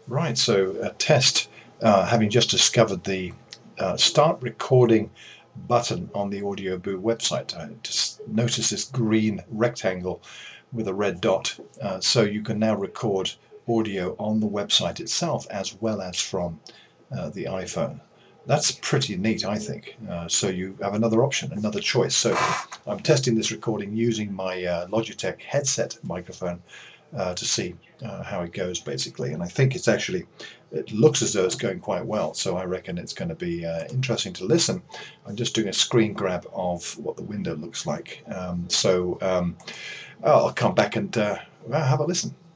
Right, so a test, having just discovered the start recording button on the Audioboo website. I just noticed this green rectangle with a red dot. So you can now record audio on the website itself as well as from the iPhone. That's pretty neat, I think. So you have another option, another choice. So I'm testing this recording using my Logitech headset microphone to see how it goes, basically. And I think it looks as though it's going quite well. So I reckon it's going to be interesting to listen. I'm just doing a screen grab of what the window looks like. I'll come back and have a listen.